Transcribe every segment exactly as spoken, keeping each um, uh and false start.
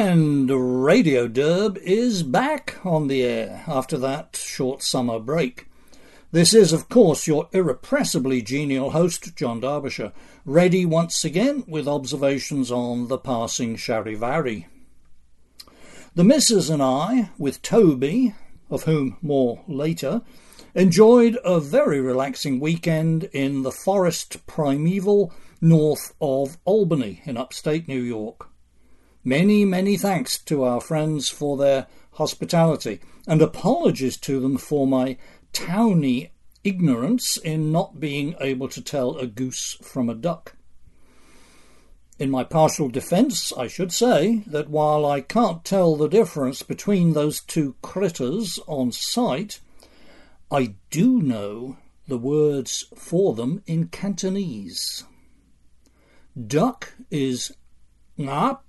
And Radio Derb is back on the air after that short summer break. This is, of course, your irrepressibly genial host, John Derbyshire, ready once again with observations on the passing Charivari. The missus and I, with Toby, of whom more later, enjoyed a very relaxing weekend in the forest primeval north of Albany in upstate New York. Many, many thanks to our friends for their hospitality, and apologies to them for my towny ignorance in not being able to tell a goose from a duck. In my partial defence, I should say that while I can't tell the difference between those two critters on sight, I do know the words for them in Cantonese. Duck is ngap.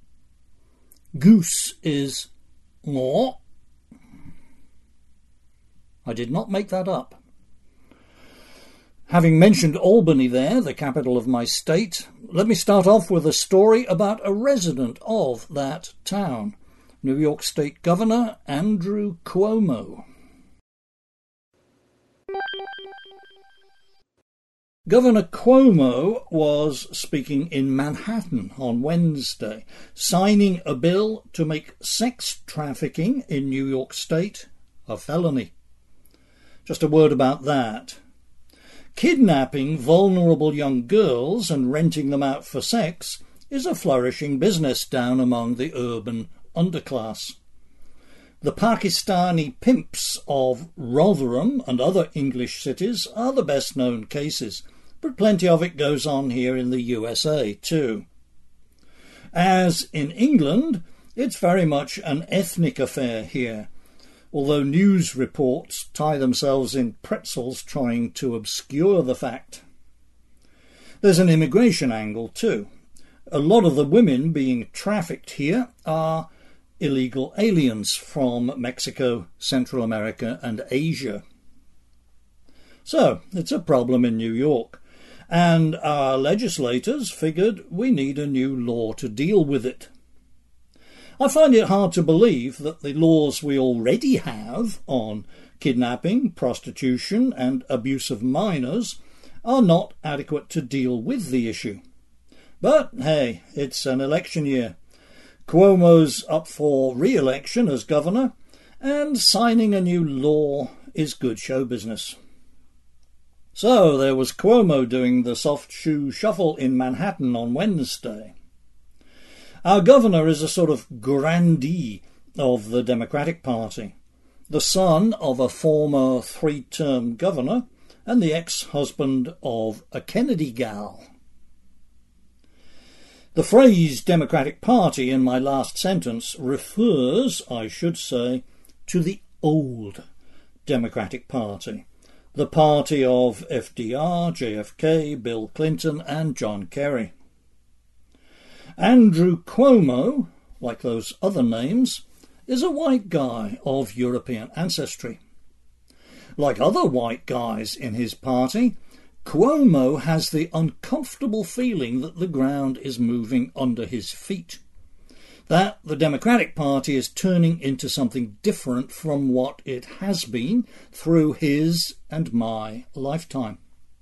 Goose is ngor. I did not make that up. Having mentioned Albany there, the capital of my state, let me start off with a story about a resident of that town, New York State Governor Andrew Cuomo. Governor Cuomo was speaking in Manhattan on Wednesday, signing a bill to make sex trafficking in New York State a felony. Just a word about that. Kidnapping vulnerable young girls and renting them out for sex is a flourishing business down among the urban underclass. The Pakistani pimps of Rotherham and other English cities are the best known cases, but plenty of it goes on here in the U S A too. As in England, it's very much an ethnic affair here, although news reports tie themselves in pretzels trying to obscure the fact. There's an immigration angle too. A lot of the women being trafficked here are illegal aliens from Mexico, Central America and Asia. So, it's a problem in New York, and our legislators figured we need a new law to deal with it. I find it hard to believe that the laws we already have on kidnapping, prostitution and abuse of minors are not adequate to deal with the issue. But hey, it's an election year. Cuomo's up for re-election as governor, and signing a new law is good show business. So there was Cuomo doing the soft shoe shuffle in Manhattan on Wednesday. Our governor is a sort of grandee of the Democratic Party, the son of a former three-term governor and the ex-husband of a Kennedy gal. The phrase Democratic Party in my last sentence refers, I should say, to the old Democratic Party, the party of F D R, J F K, Bill Clinton and John Kerry. Andrew Cuomo, like those other names, is a white guy of European ancestry. Like other white guys in his party, Cuomo has the uncomfortable feeling that the ground is moving under his feet, that the Democratic Party is turning into something different from what it has been through his and my lifetime.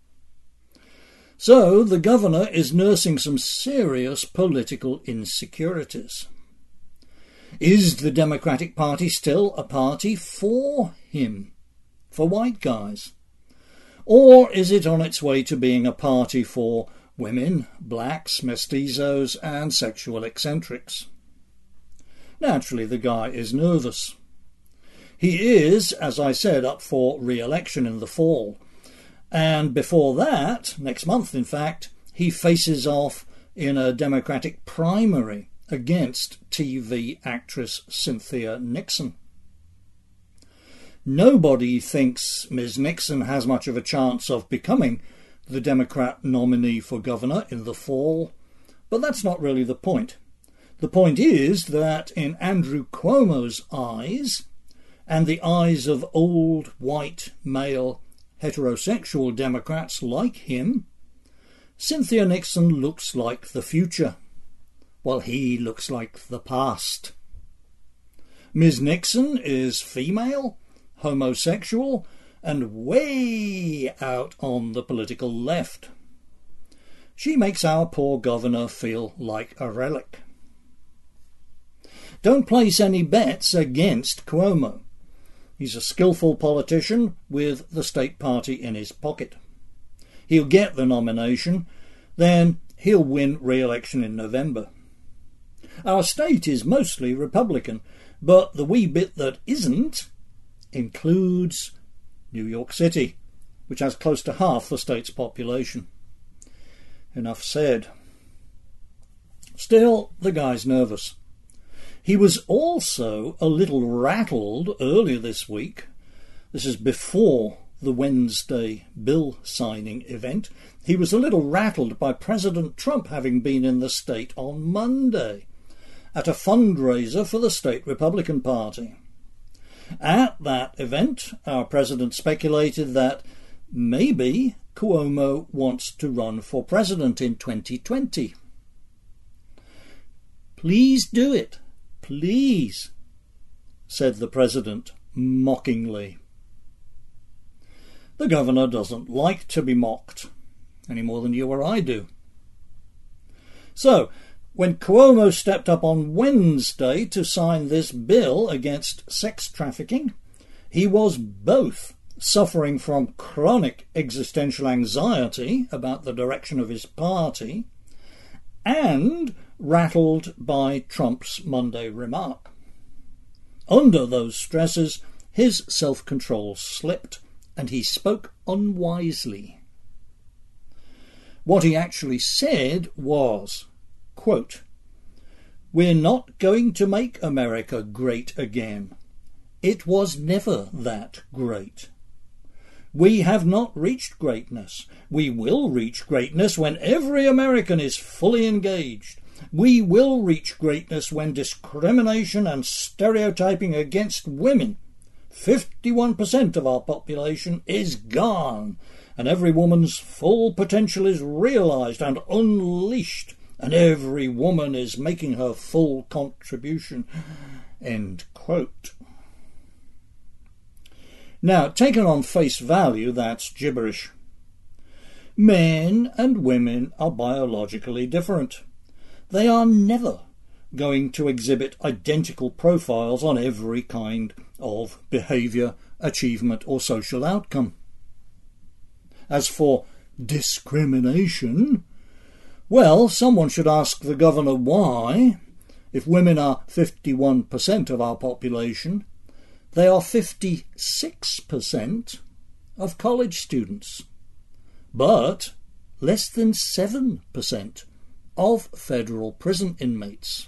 So the governor is nursing some serious political insecurities. Is the Democratic Party still a party for him, for white guys? Or is it on its way to being a party for women, blacks, mestizos and sexual eccentrics? Naturally, the guy is nervous. He is, as I said, up for re-election in the fall. And before that, next month in fact, he faces off in a Democratic primary against T V actress Cynthia Nixon. Nobody thinks Miz Nixon has much of a chance of becoming the Democrat nominee for governor in the fall, but that's not really the point. The point is that in Andrew Cuomo's eyes, and the eyes of old white male heterosexual Democrats like him, Cynthia Nixon looks like the future. well, he looks like the past. Miz Nixon is female, homosexual, and way out on the political left. She makes our poor governor feel like a relic. Don't place any bets against Cuomo. He's a skillful politician with the state party in his pocket. He'll get the nomination, then he'll win re-election in November. Our state is mostly Republican, but the wee bit that isn't includes New York City, which has close to half the state's population. Enough said. Still, the guy's nervous. He was also a little rattled earlier this week. This is before the Wednesday bill signing event. He was a little rattled by President Trump having been in the state on Monday at a fundraiser for the state Republican Party. At that event, our president speculated that maybe Cuomo wants to run for president in twenty twenty. Please do it, please, said the president mockingly. The governor doesn't like to be mocked, any more than you or I do. So, when Cuomo stepped up on Wednesday to sign this bill against sex trafficking, he was both suffering from chronic existential anxiety about the direction of his party and rattled by Trump's Monday remark. Under those stresses, his self-control slipped and he spoke unwisely. What he actually said was, quote, "We're not going to make America great again. It was never that great. We have not reached greatness. We will reach greatness when every American is fully engaged. We will reach greatness when discrimination and stereotyping against women, fifty-one percent of our population, is gone, and every woman's full potential is realised and unleashed, and every woman is making her full contribution." End quote. Now, taken on face value, that's gibberish. Men and women are biologically different. They are never going to exhibit identical profiles on every kind of behaviour, achievement or social outcome. As for discrimination, well, someone should ask the governor why, if women are fifty-one percent of our population, they are fifty-six percent of college students, but less than seven percent of federal prison inmates.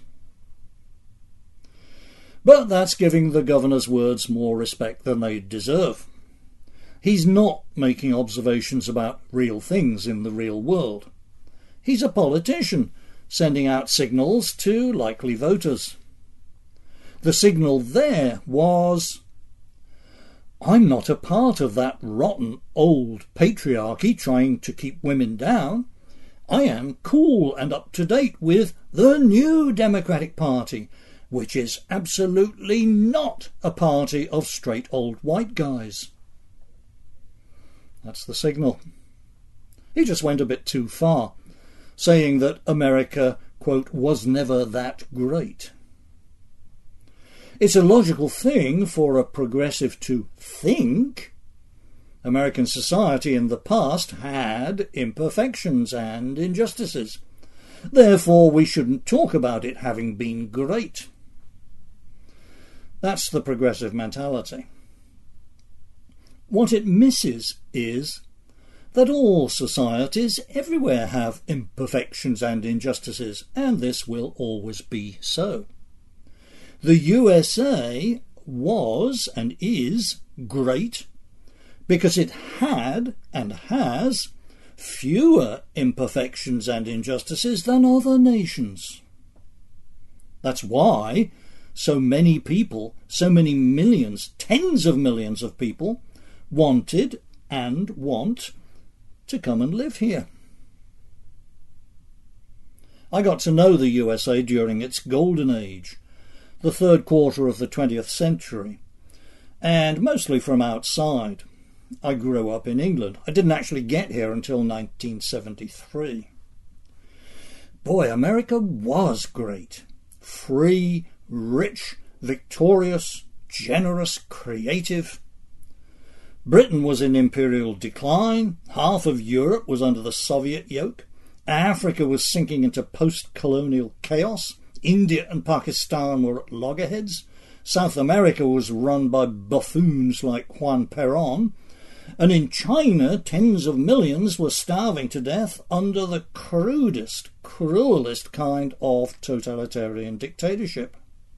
But that's giving the governor's words more respect than they deserve. He's not making observations about real things in the real world. He's a politician, sending out signals to likely voters. The signal there was, "I'm not a part of that rotten old patriarchy trying to keep women down. I am cool and up to date with the new Democratic Party, which is absolutely not a party of straight old white guys." That's the signal. He just went a bit too far, saying that America, quote, "was never that great." It's a logical thing for a progressive to think. American society in the past had imperfections and injustices. Therefore, we shouldn't talk about it having been great. That's the progressive mentality. What it misses is that all societies everywhere have imperfections and injustices, and this will always be so. The U S A was and is great because it had and has fewer imperfections and injustices than other nations. That's why so many people, so many millions, tens of millions of people, wanted and want to come and live here. I got to know the U S A during its golden age, the third quarter of the twentieth century, and mostly from outside. I grew up in England. I didn't actually get here until nineteen seventy-three. Boy, America was great. Free, rich, victorious, generous, creative. Britain was in imperial decline. Half of Europe was under the Soviet yoke. Africa was sinking into post-colonial chaos. India and Pakistan were at loggerheads. South America was run by buffoons like Juan Perón. And in China, tens of millions were starving to death under the crudest, cruelest kind of totalitarian dictatorship.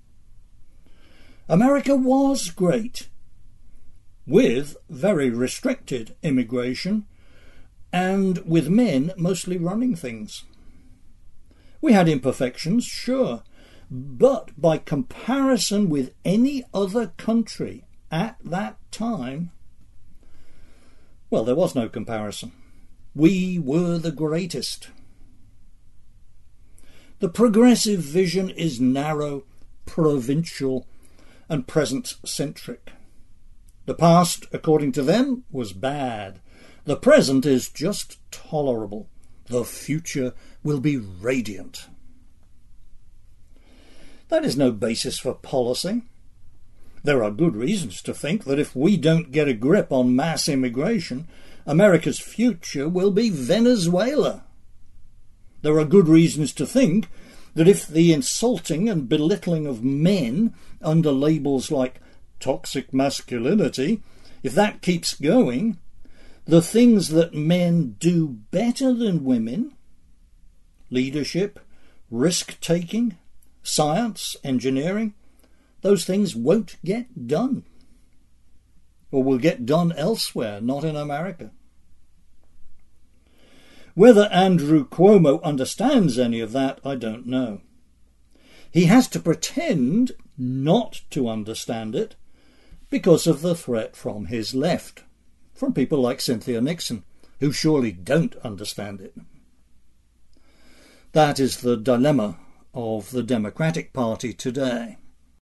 America was great, with very restricted immigration and with men mostly running things. We had imperfections, sure, but by comparison with any other country at that time, well, there was no comparison. We were the greatest. The progressive vision is narrow, provincial, and present-centric. The past, according to them, was bad. The present is just tolerable. The future will be radiant. That is no basis for policy. There are good reasons to think that if we don't get a grip on mass immigration, America's future will be Venezuela. There are good reasons to think that if the insulting and belittling of men under labels like toxic masculinity, if that keeps going, the things that men do better than women, leadership, risk-taking, science, engineering, those things won't get done. Or will get done elsewhere, not in America. Whether Andrew Cuomo understands any of that, I don't know. He has to pretend not to understand it because of the threat from his left, from people like Cynthia Nixon, who surely don't understand it. That is the dilemma of the Democratic Party today.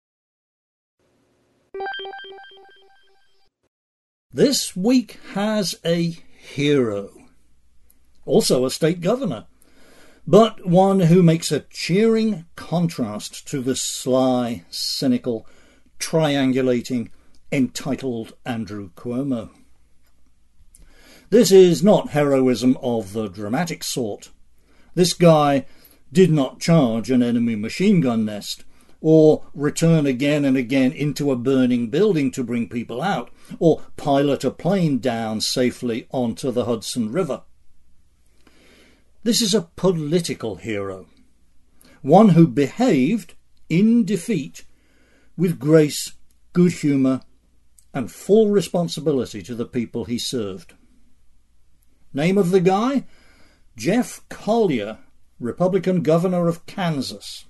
This week has a hero, also a state governor, but one who makes a cheering contrast to the sly, cynical, triangulating, entitled Andrew Cuomo. This is not heroism of the dramatic sort. This guy did not charge an enemy machine gun nest, or return again and again into a burning building to bring people out, or pilot a plane down safely onto the Hudson River. This is a political hero, one who behaved in defeat with grace, good humour, and full responsibility to the people he served. Name of the guy? Jeff Collier, Republican governor of Kansas.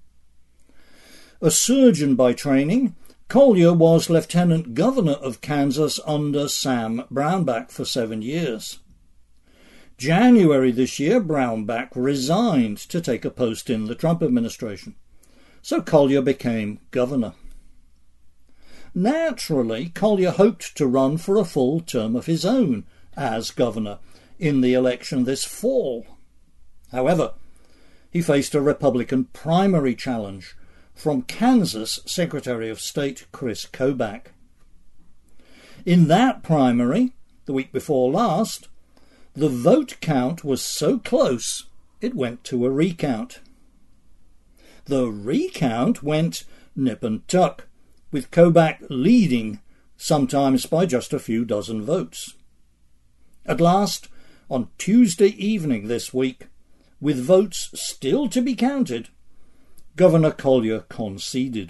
A surgeon by training, Collier was lieutenant governor of Kansas under Sam Brownback for seven years. January this year, Brownback resigned to take a post in the Trump administration, so Collier became governor. Naturally, Collier hoped to run for a full term of his own as governor in the election this fall. However, he faced a Republican primary challenge from Kansas Secretary of State Chris Kobach. In that primary, the week before last, the vote count was so close it went to a recount. The recount went nip and tuck, with Kobach leading, sometimes by just a few dozen votes. At last, on Tuesday evening this week, with votes still to be counted, Governor Collier conceded.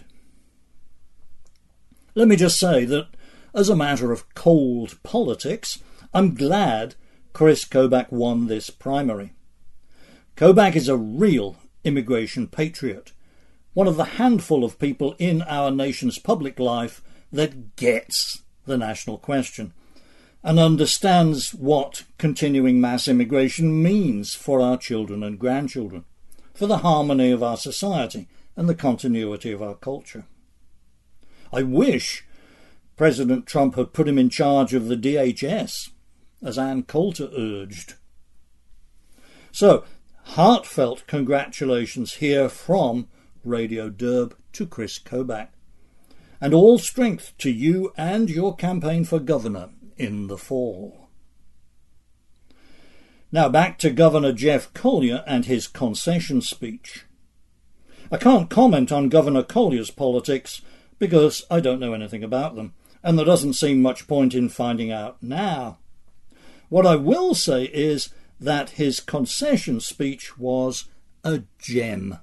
Let me just say that, as a matter of cold politics, I'm glad Chris Kobach won this primary. Kobach is a real immigration patriot, one of the handful of people in our nation's public life that gets the national question and understands what continuing mass immigration means for our children and grandchildren. for the harmony of our society and the continuity of our culture. I wish President Trump had put him in charge of the D H S, as Ann Coulter urged. So, heartfelt congratulations here from Radio Derb to Chris Kobach, and all strength to you and your campaign for governor in the fall. Now back to Governor Jeff Colyer and his concession speech. I can't comment on Governor Collier's politics because I don't know anything about them, and there doesn't seem much point in finding out now. What I will say is that his concession speech was a gem.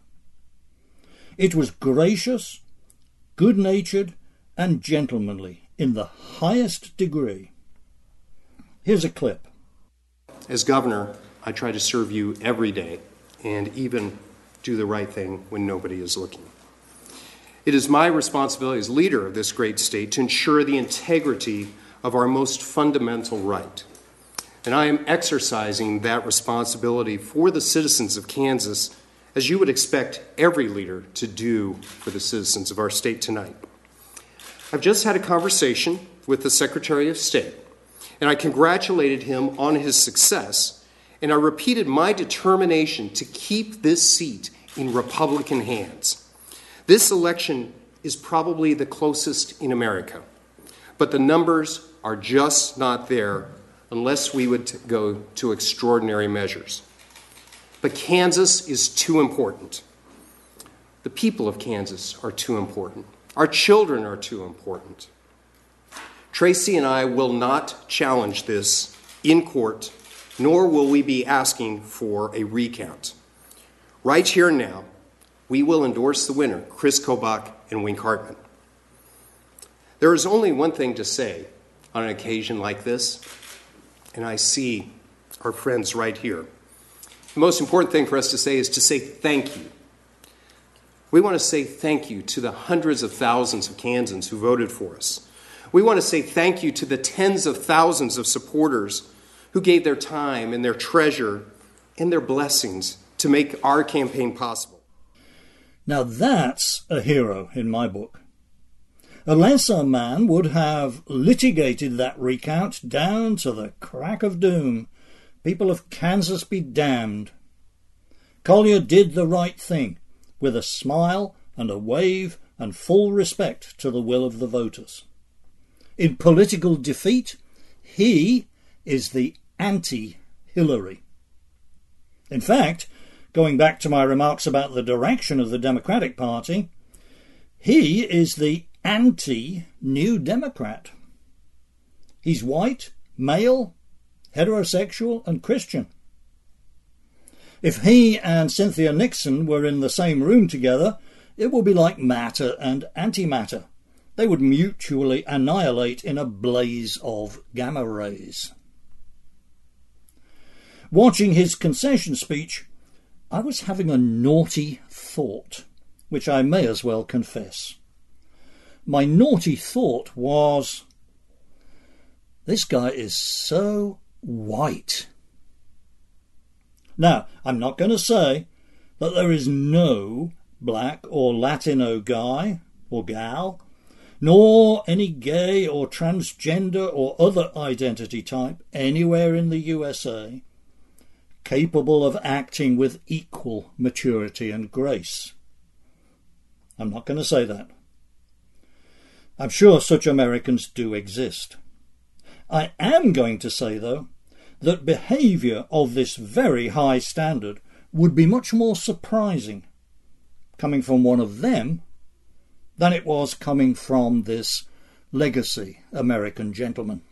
It was gracious, good-natured, and gentlemanly in the highest degree. Here's a clip. As governor, I try to serve you every day and even do the right thing when nobody is looking. It is my responsibility as leader of this great state to ensure the integrity of our most fundamental right. And I am exercising that responsibility for the citizens of Kansas as you would expect every leader to do for the citizens of our state tonight. I've just had a conversation with the Secretary of State, and I congratulated him on his success, and I repeated my determination to keep this seat in Republican hands. This election is probably the closest in America, but the numbers are just not there unless we would go to extraordinary measures. But Kansas is too important. The people of Kansas are too important. Our children are too important. Tracy and I will not challenge this in court, nor will we be asking for a recount. Right here and now, we will endorse the winner, Chris Kobach and Wink Hartman. There is only one thing to say on an occasion like this, and I see our friends right here. The most important thing for us to say is to say thank you. We want to say thank you to the hundreds of thousands of Kansans who voted for us. We want to say thank you to the tens of thousands of supporters who gave their time and their treasure and their blessings to make our campaign possible. Now that's a hero in my book. A lesser man would have litigated that recount down to the crack of doom. People of Kansas be damned. Colyer did the right thing, with a smile and a wave and full respect to the will of the voters. In political defeat, he is the anti-Hillary. In fact, going back to my remarks about the direction of the Democratic Party, he is the anti-New Democrat. He's white, male, heterosexual, and Christian. If he and Cynthia Nixon were in the same room together, it would be like matter and antimatter. They would mutually annihilate in a blaze of gamma rays. Watching his concession speech, I was having a naughty thought, which I may as well confess. My naughty thought was, this guy is so white. Now, I'm not going to say that there is no black or Latino guy or gal, nor any gay or transgender or other identity type anywhere in the U S A capable of acting with equal maturity and grace. I'm not going to say that. I'm sure such Americans do exist. I am going to say, though, that behaviour of this very high standard would be much more surprising coming from one of them than it was coming from this legacy American gentleman.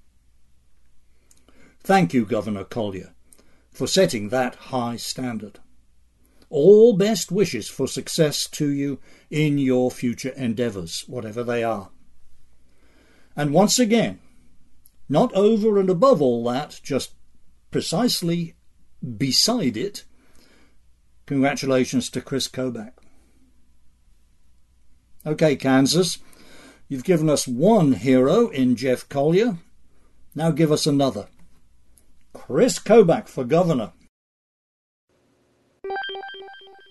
Thank you, Governor Colyer, for setting that high standard. All best wishes for success to you in your future endeavours, whatever they are. And once again, not over and above all that, just precisely beside it, congratulations to Chris Kobach. Okay, Kansas, you've given us one hero in Jeff Colyer. Now give us another. Chris Kobach for governor.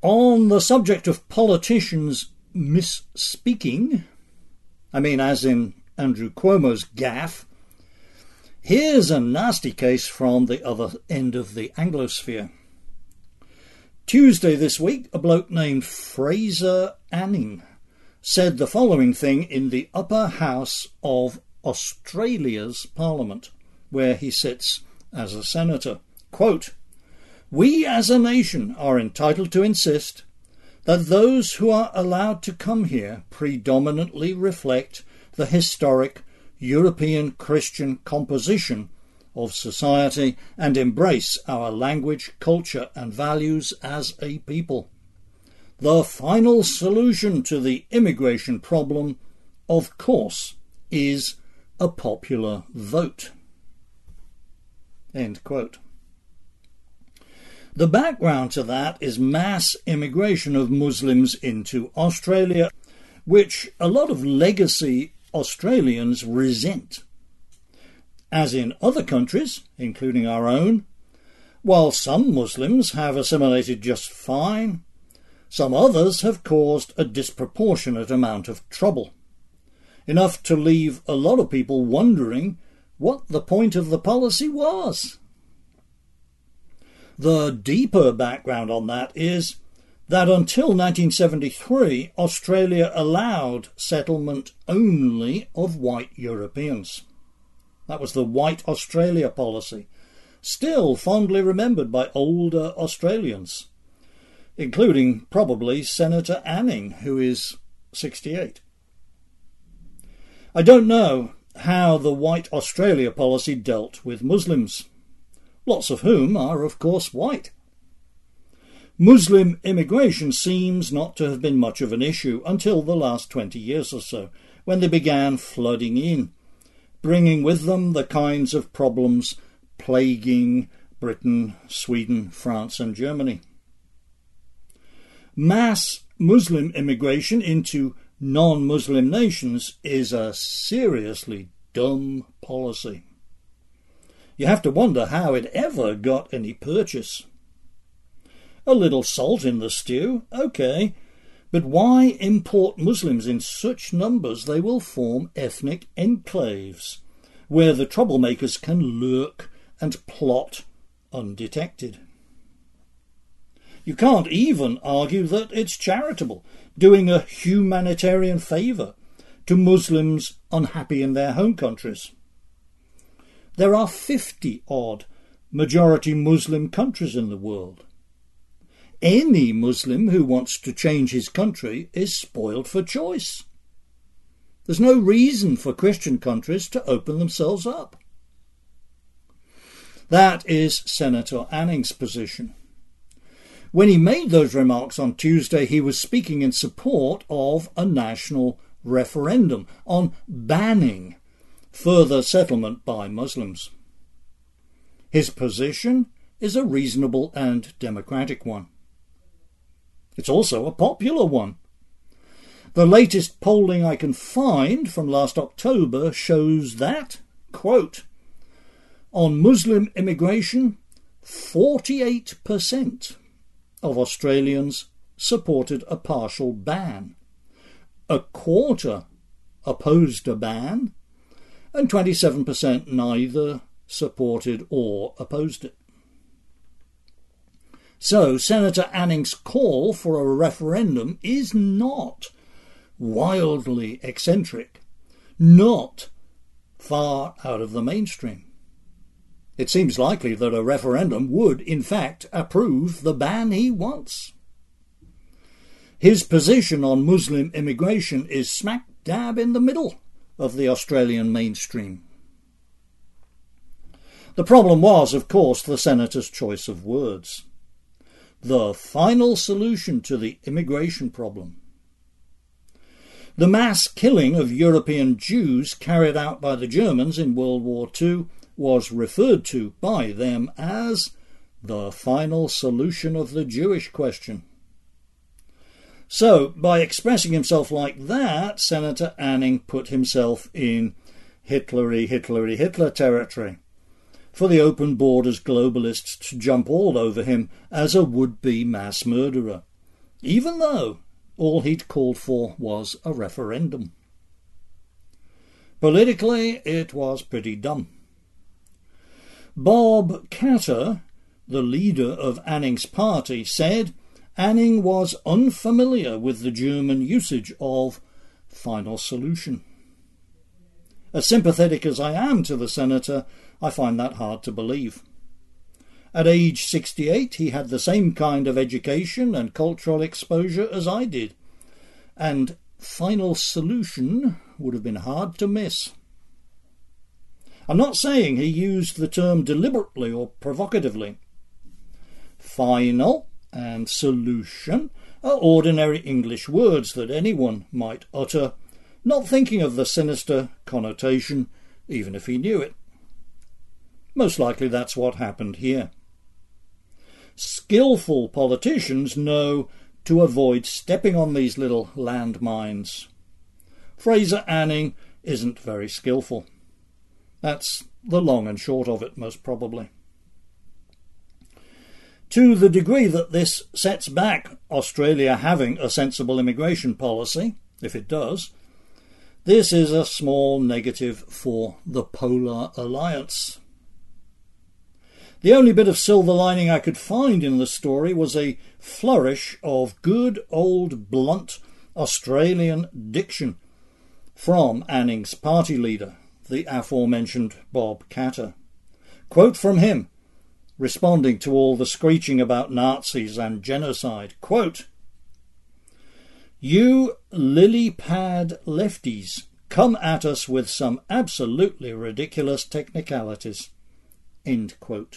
On the subject of politicians misspeaking, I mean as in Andrew Cuomo's gaffe, here's a nasty case from the other end of the Anglosphere. Tuesday this week, a bloke named Fraser Anning said the following thing in the upper house of Australia's Parliament, where he sits as a senator. Quote, "We as a nation are entitled to insist that those who are allowed to come here predominantly reflect the historic European Christian composition of society and embrace our language, culture and values as a people. The final solution to the immigration problem, of course, is a popular vote." End quote. The background to that is mass immigration of Muslims into Australia, which a lot of legacy Australians resent. As in other countries, including our own, while some Muslims have assimilated just fine, some others have caused a disproportionate amount of trouble, enough to leave a lot of people wondering what the point of the policy was. The deeper background on that is that until nineteen seventy-three, Australia allowed settlement only of white Europeans. That was the White Australia policy, still fondly remembered by older Australians, including probably Senator Anning, who is sixty-eight. I don't know how the White Australia policy dealt with Muslims, lots of whom are, of course, white. Muslim immigration seems not to have been much of an issue until the last twenty years or so, when they began flooding in, bringing with them the kinds of problems plaguing Britain, Sweden, France and Germany. Mass Muslim immigration into non-Muslim nations is a seriously dumb policy. You have to wonder how it ever got any purchase. A little salt in the stew, okay, but why import Muslims in such numbers they will form ethnic enclaves, where the troublemakers can lurk and plot undetected? You can't even argue that it's charitable, doing a humanitarian favour to Muslims unhappy in their home countries. There are fifty-odd majority Muslim countries in the world. Any Muslim who wants to change his country is spoiled for choice. There's no reason for Christian countries to open themselves up. That is Senator Anning's position. When he made those remarks on Tuesday, he was speaking in support of a national referendum on banning further settlement by Muslims. His position is a reasonable and democratic one. It's also a popular one. The latest polling I can find from last October shows that, quote, on Muslim immigration, forty-eight percent of Australians supported a partial ban. A quarter opposed a ban, and twenty-seven percent neither supported or opposed it. So Senator Anning's call for a referendum is not wildly eccentric, not far out of the mainstream. It seems likely that a referendum would, in fact, approve the ban he wants. His position on Muslim immigration is smack dab in the middle of the Australian mainstream. The problem was, of course, the senator's choice of words. The final solution to the immigration problem. The mass killing of European Jews carried out by the Germans in World War Two was referred to by them as the final solution of the Jewish question. So, by expressing himself like that, Senator Anning put himself in Hitlery, Hitlery, Hitler territory, for the open borders globalists to jump all over him as a would-be mass murderer, even though all he'd called for was a referendum. Politically, it was pretty dumb. Bob Katter, the leader of Anning's party, said Anning was unfamiliar with the German usage of final solution. As sympathetic as I am to the senator, I find that hard to believe. At age sixty-eight, he had the same kind of education and cultural exposure as I did, and final solution would have been hard to miss. I'm not saying he used the term deliberately or provocatively. Final and solution are ordinary English words that anyone might utter, not thinking of the sinister connotation, even if he knew it. Most likely that's what happened here. Skillful politicians know to avoid stepping on these little landmines. Fraser Anning isn't very skillful. That's the long and short of it, most probably. To the degree that this sets back Australia having a sensible immigration policy, if it does, this is a small negative for the Polar Alliance. The only bit of silver lining I could find in the story was a flourish of good old blunt Australian diction from Anning's party leader, the aforementioned Bob Katter. Quote from him, responding to all the screeching about Nazis and genocide, quote, "You lily-pad lefties come at us with some absolutely ridiculous technicalities." End quote.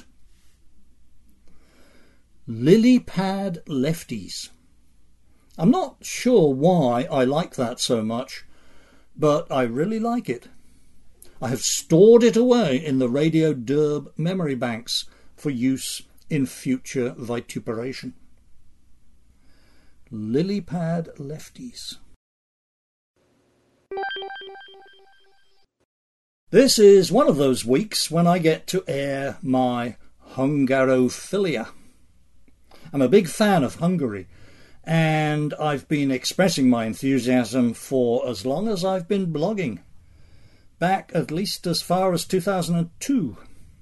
Lily-pad lefties. I'm not sure why I like that so much, but I really like it. I have stored it away in the Radio Derb memory banks for use in future vituperation. Lily-pad lefties. This is one of those weeks when I get to air my Hungarophilia. I'm a big fan of Hungary, and I've been expressing my enthusiasm for as long as I've been blogging, back at least as far as two thousand two.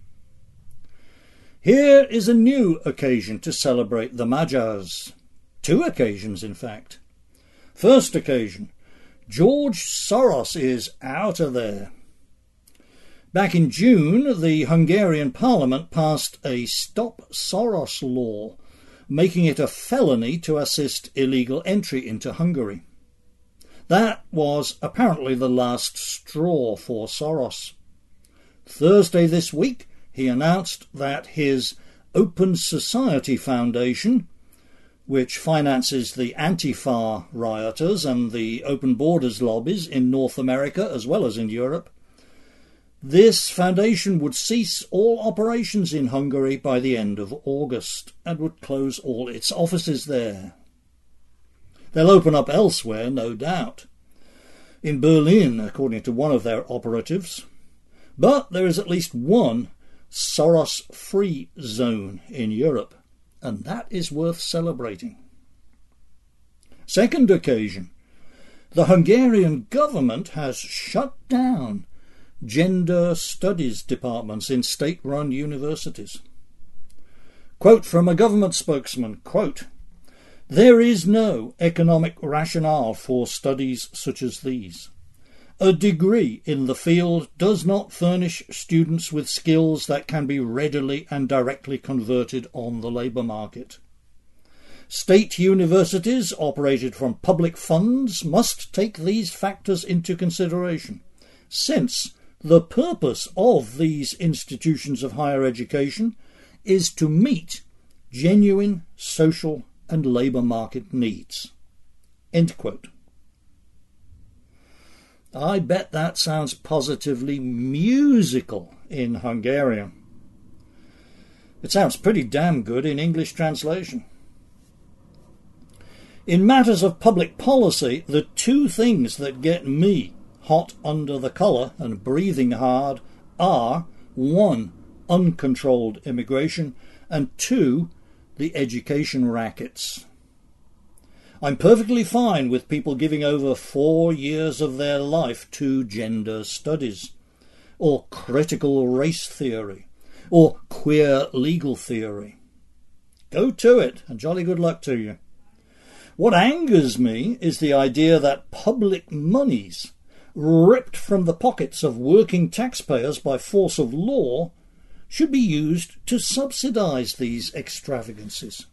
Here is a new occasion to celebrate the Magyars. Two occasions, in fact. First occasion, George Soros is out of there. Back in June, the Hungarian parliament passed a Stop Soros law, making it a felony to assist illegal entry into Hungary. That was apparently the last straw for Soros. Thursday this week, he announced that his Open Society Foundation, which finances the Antifa rioters and the open borders lobbies in North America as well as in Europe, this foundation would cease all operations in Hungary by the end of August and would close all its offices there. They'll open up elsewhere, no doubt. In Berlin, according to one of their operatives. But there is at least one Soros-free zone in Europe, and that is worth celebrating. Second occasion, the Hungarian government has shut down gender studies departments in state-run universities. Quote from a government spokesman, quote, "There is no economic rationale for studies such as these. A degree in the field does not furnish students with skills that can be readily and directly converted on the labour market. State universities operated from public funds must take these factors into consideration, since the purpose of these institutions of higher education is to meet genuine social and labour market needs." End quote. I bet that sounds positively musical in Hungarian. It sounds pretty damn good in English translation. In matters of public policy, the two things that get me hot under the collar and breathing hard are, one, uncontrolled immigration, and two, the education rackets. I'm perfectly fine with people giving over four years of their life to gender studies, or critical race theory, or queer legal theory. Go to it, and jolly good luck to you. What angers me is the idea that public monies, ripped from the pockets of working taxpayers by force of law, should be used to subsidise these extravagances.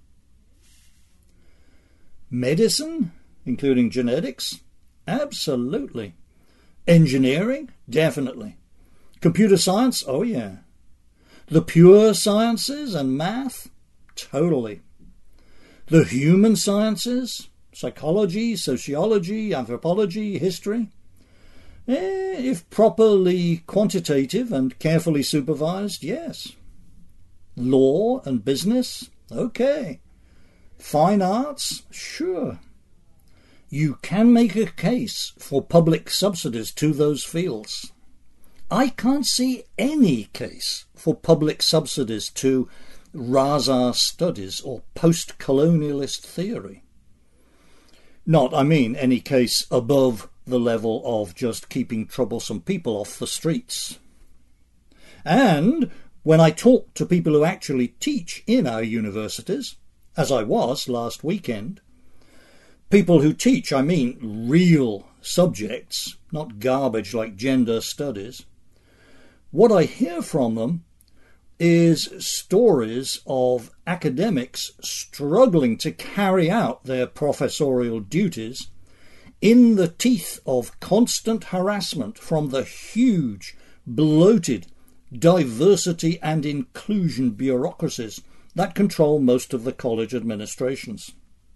Medicine, including genetics? Absolutely. Engineering? Definitely. Computer science? Oh yeah. The pure sciences and math? Totally. The human sciences? Psychology, sociology, anthropology, history? Eh, if properly quantitative and carefully supervised, yes. Law and business? Okay. Fine arts? Sure. You can make a case for public subsidies to those fields. I can't see any case for public subsidies to Raza studies or post-colonialist theory. Not, I mean, any case above the level of just keeping troublesome people off the streets. And when I talk to people who actually teach in our universities, as I was last weekend, people who teach, I mean real subjects, not garbage like gender studies, what I hear from them is stories of academics struggling to carry out their professorial duties in the teeth of constant harassment from the huge, bloated diversity and inclusion bureaucracies that control most of the college administrations.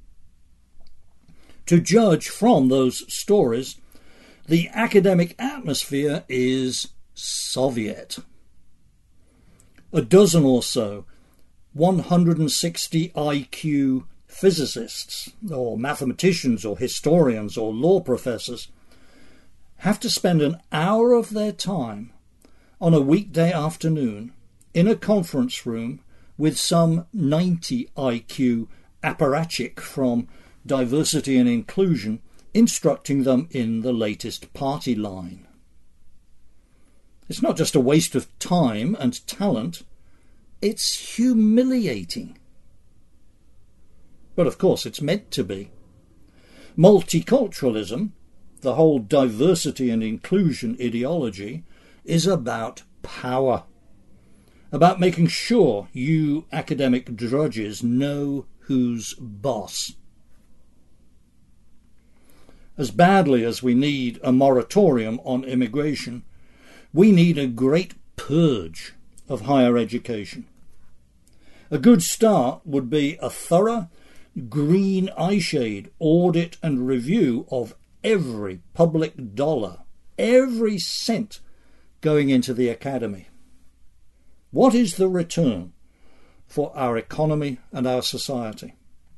To judge from those stories, the academic atmosphere is Soviet. A dozen or so one hundred sixty I Q physicists or mathematicians or historians or law professors have to spend an hour of their time on a weekday afternoon in a conference room with some ninety I Q apparatchik from diversity and inclusion instructing them in the latest party line. It's not just a waste of time and talent, it's humiliating. But of course it's meant to be. Multiculturalism, the whole diversity and inclusion ideology, is about power. About making sure you academic drudges know who's boss. As badly as we need a moratorium on immigration, we need a great purge of higher education. A good start would be a thorough green eyeshade audit and review of every public dollar, every cent going into the academy. What is the return for our economy and our society?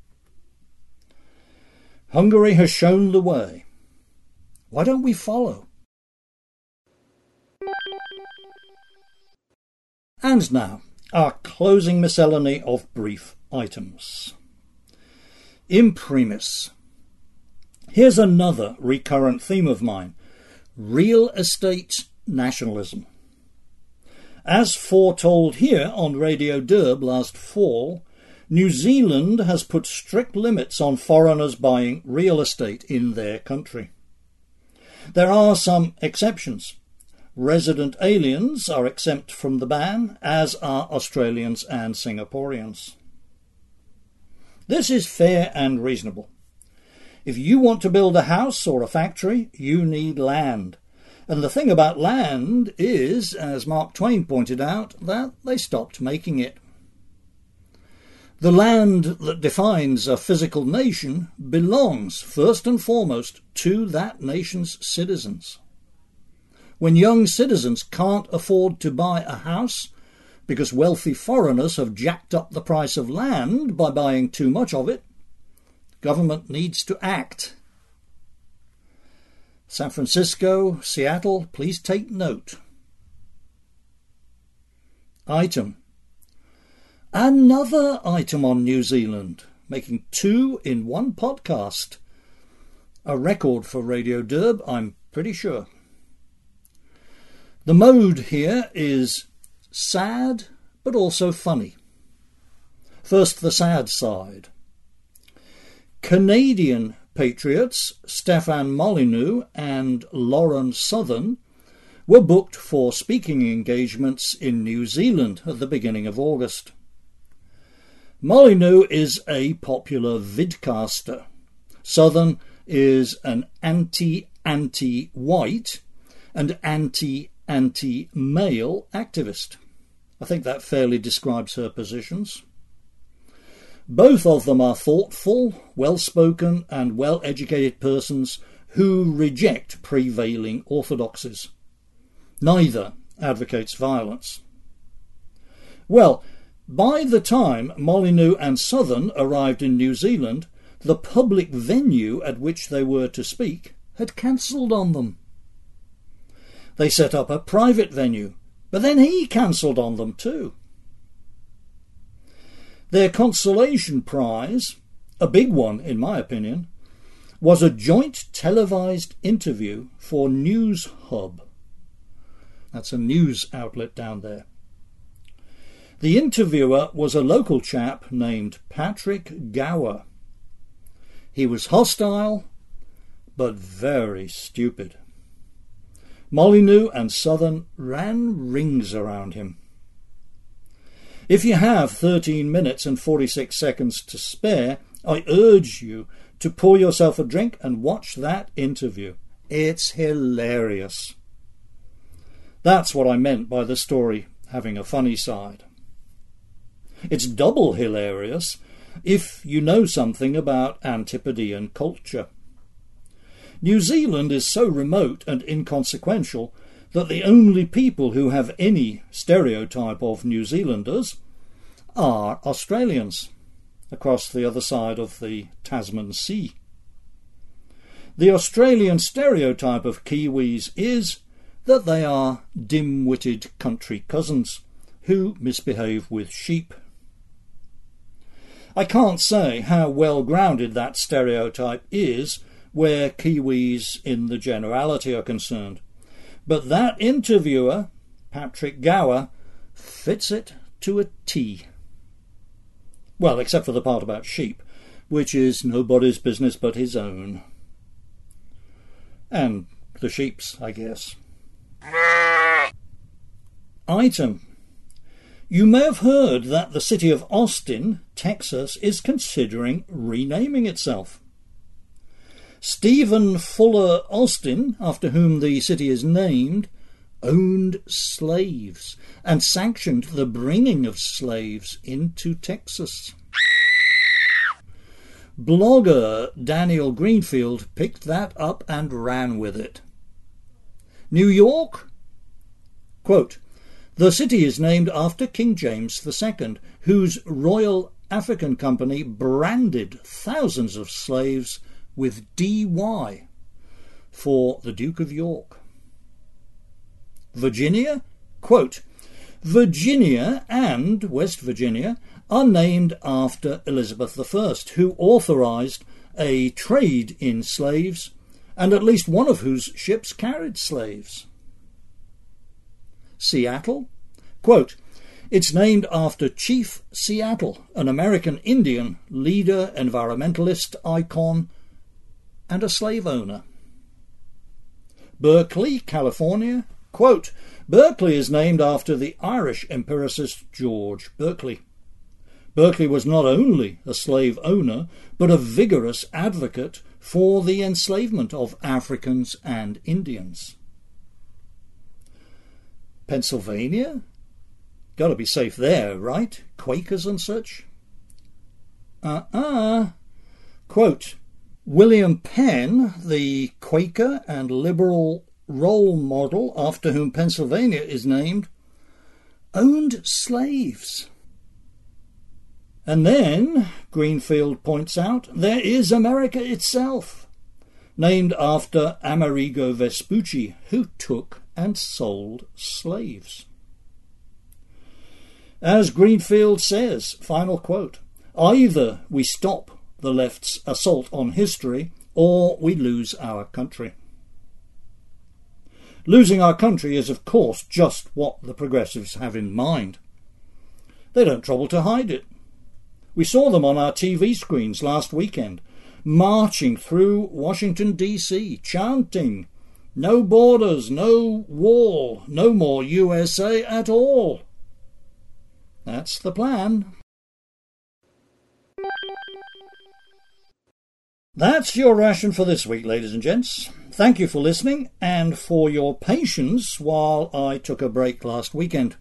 Hungary has shown the way. Why don't we follow? And now, our closing miscellany of brief items. Imprimis. Here's another recurrent theme of mine: real estate nationalism. As foretold here on Radio Derb last fall, New Zealand has put strict limits on foreigners buying real estate in their country. There are some exceptions. Resident aliens are exempt from the ban, as are Australians and Singaporeans. This is fair and reasonable. If you want to build a house or a factory, you need land. And the thing about land is, as Mark Twain pointed out, that they stopped making it. The land that defines a physical nation belongs, first and foremost, to that nation's citizens. When young citizens can't afford to buy a house because wealthy foreigners have jacked up the price of land by buying too much of it, government needs to act. San Francisco, Seattle, please take note. Item. Another item on New Zealand. making two in one podcast. A record for Radio Derb, I'm pretty sure. The mode here is sad, but also funny. First, the sad side. Canadian patriots Stefan Molyneux and Lauren Southern were booked for speaking engagements in New Zealand at the beginning of August. Molyneux is a popular vidcaster. Southern is an anti-anti-white and anti-anti-male activist. I think that fairly describes her positions. Both of them are thoughtful, well-spoken and well-educated persons who reject prevailing orthodoxies. Neither advocates violence. Well, by the time Molyneux and Southern arrived in New Zealand, the public venue at which they were to speak had cancelled on them. They set up a private venue, but then he cancelled on them too. Their consolation prize, a big one in my opinion, was a joint televised interview for News Hub. That's a news outlet down there. The interviewer was a local chap named Patrick Gower. He was hostile, but very stupid. Molyneux and Southern ran rings around him. If you have thirteen minutes and forty-six seconds to spare, I urge you to pour yourself a drink and watch that interview. It's hilarious. That's what I meant by the story having a funny side. It's double hilarious if you know something about Antipodean culture. New Zealand is so remote and inconsequential that the only people who have any stereotype of New Zealanders are Australians across the other side of the Tasman Sea. The Australian stereotype of Kiwis is that they are dim-witted country cousins who misbehave with sheep. I can't say how well grounded that stereotype is where Kiwis in the generality are concerned, but that interviewer, Patrick Gower, fits it to a T. Well, except for the part about sheep, which is nobody's business but his own. And the sheep's, I guess. Item. You may have heard that the city of Austin, Texas, is considering renaming itself. Stephen Fuller Austin, after whom the city is named, owned slaves and sanctioned the bringing of slaves into Texas. Blogger Daniel Greenfield picked that up and ran with it. New York? Quote, the city is named after King James the Second, whose Royal African Company branded thousands of slaves with D Y for the Duke of York. Virginia? Quote, Virginia and West Virginia are named after Elizabeth the First, who authorised a trade in slaves, and at least one of whose ships carried slaves. Seattle? Quote, it's named after Chief Seattle, an American Indian leader, environmentalist icon, and a slave owner. Berkeley, California? Quote, Berkeley is named after the Irish empiricist George Berkeley. Berkeley was not only a slave owner, but a vigorous advocate for the enslavement of Africans and Indians. Pennsylvania? Got to be safe there, right? Quakers and such? Uh-uh. Quote, William Penn, the Quaker and liberal role model after whom Pennsylvania is named, owned slaves. And then, Greenfield points out, there is America itself, named after Amerigo Vespucci, who took and sold slaves. As Greenfield says, final quote, Either we stop the left's assault on history, or we lose our country. Losing our country is, of course, just what the progressives have in mind. They don't trouble to hide it. We saw them on our T V screens last weekend, marching through Washington, D C, chanting, "No borders, no wall, no more U S A at all." That's the plan. That's your ration for this week, ladies and gents. Thank you for listening and for your patience while I took a break last weekend.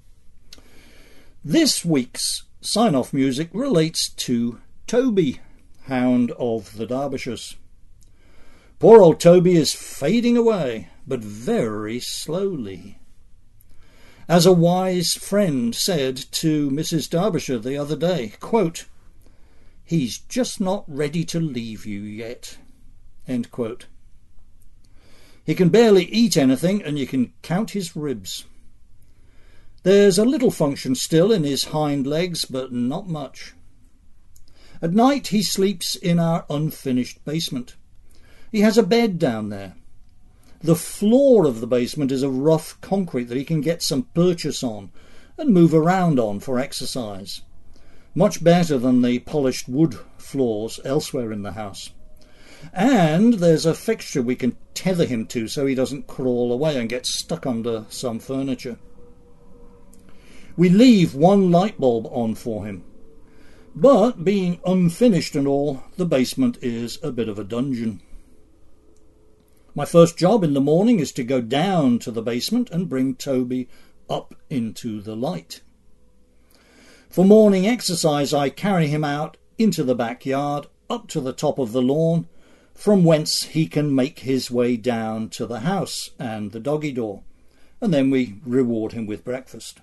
This week's sign-off music relates to Toby, Hound of the Derbyshires. Poor old Toby is fading away, but very slowly. As a wise friend said to Missus Derbyshire the other day, quote, "He's just not ready to leave you yet." End quote. He can barely eat anything, and you can count his ribs. There's a little function still in his hind legs, but not much. At night he sleeps in our unfinished basement. He has a bed down there. The floor of the basement is a rough concrete that he can get some purchase on and move around on for exercise. Much better than the polished wood floors elsewhere in the house. And there's a fixture we can tether him to so he doesn't crawl away and get stuck under some furniture. We leave one light bulb on for him. But being unfinished and all, the basement is a bit of a dungeon. My first job in the morning is to go down to the basement and bring Toby up into the light. For morning exercise, I carry him out into the backyard, up to the top of the lawn, from whence he can make his way down to the house and the doggy door, and then we reward him with breakfast.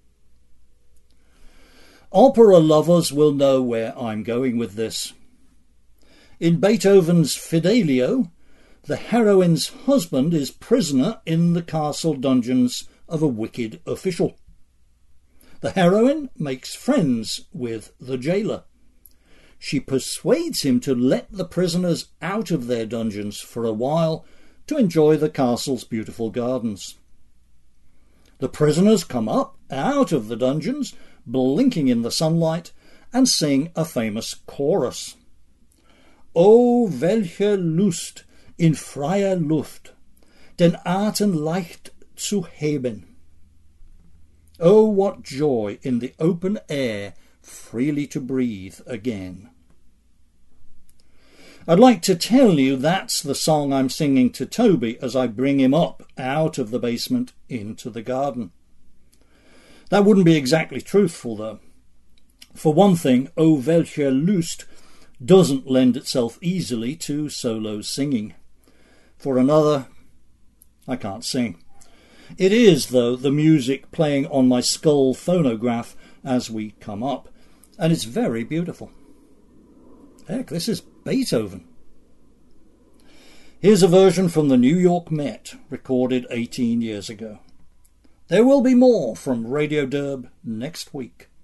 Opera lovers will know where I'm going with this. In Beethoven's Fidelio, the heroine's husband is prisoner in the castle dungeons of a wicked official. The heroine makes friends with the jailer. She persuades him to let the prisoners out of their dungeons for a while to enjoy the castle's beautiful gardens. The prisoners come up out of the dungeons, blinking in the sunlight, and sing a famous chorus. O welche Lust in freier Luft, den Atem leicht zu heben. Oh, what joy in the open air, freely to breathe again. I'd like to tell you that's the song I'm singing to Toby as I bring him up out of the basement into the garden. That wouldn't be exactly truthful, though. For one thing, O welche Lust doesn't lend itself easily to solo singing. For another, I can't sing. It is, though, the music playing on my skull phonograph as we come up, and it's very beautiful. Heck, this is Beethoven. Here's a version from the New York Met, recorded eighteen years ago. There will be more from Radio Derb next week.